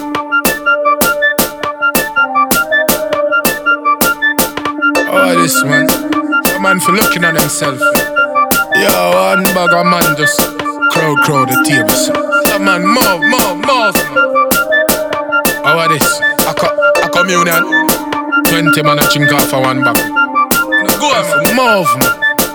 Oh, this man. Some man for looking at themselves. Yo, one bag of man just crowd the tables. Some man move. How this? A communion. 20 man a chink off for one bag. Go on, move, man.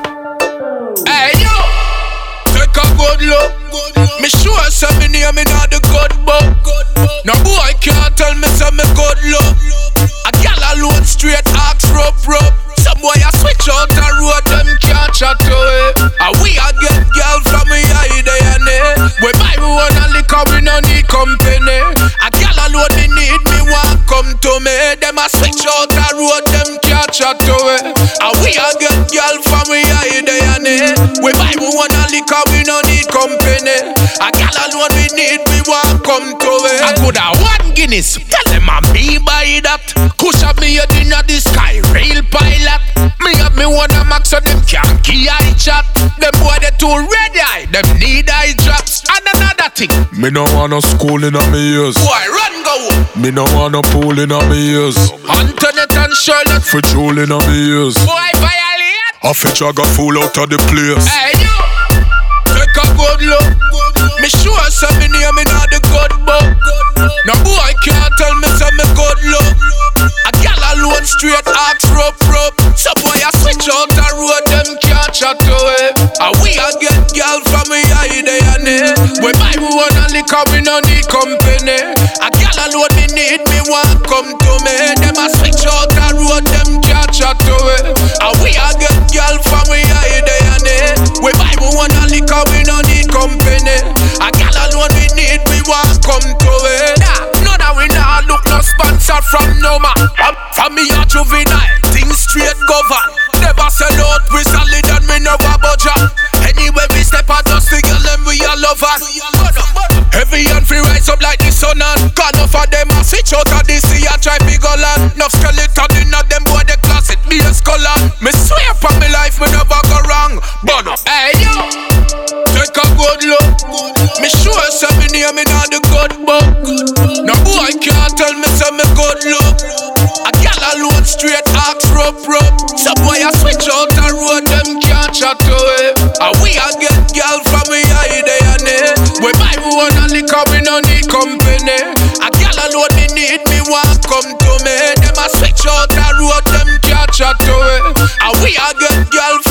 Hey, yo! Take a good look. Me sure say me near me not the good book. No boy can't tell me say me good look. A gal alone straight axe rub. Some boy a switch out the road, them can't chat to it. And we a get girl from me eye there and there. We buy me one and liquor, we no need company. A gal alone me need me want come to me. Them a switch out the road, them can't chat to it. And we a get girl from me eye there and there. We buy me one and liquor, we no need company. A gal alone we need, we want come to it. I could have one Guinness, tell them I'm me buy that. Push up me head inna the sky, rail pilot. Me have me one a max so them can't key eye chat. Them boy they too red eye, them need eye drops. And another thing, me no want no school inna me ears. Boy run go. Me no want no pool inna me ears. Antoinette and Charlotte for jewel inna me ears. Boy violate. I fit I got full out of the place. Hey you, take a good look. Me sure say me near me not the good book. No boy can't tell me say me good look. A gal alone straight axe rub. Some boy a switch out the road, them can't chat to it. And we a get gal from me eye there and there. We buy me one and liquor, we no need company. A gal alone me need, me want come to me. Them a switch out the road, them can't chat to it. And we a get gal from me eye there and there. We buy me one and liquor, we no need company. A gal alone we need, we want come to it. No that we not look no sponsor from no man. From me a juvenile, things straight govern. Never sell out, we solid and me never budget. Anyway we step out just to girl them we a lover. Heavy and free rise up like the sun and got enough of them a switch out of the sea a try big land. Enough skeleton in a them boy the closet be a scholar. Me swear for me life me never go wrong. But hey yo, take a good look. Me sure say me near me not the good book. No boy can't tell me say me good look. A gal alone straight axe rub. Some boy a switch out the road, them can't chat to it. And we a get gal from me eye there and there. We buy me one and liquor, we no need company. A gal alone me need, me want come to me. Them a switch out the road, them can't chat to it. And we a get gal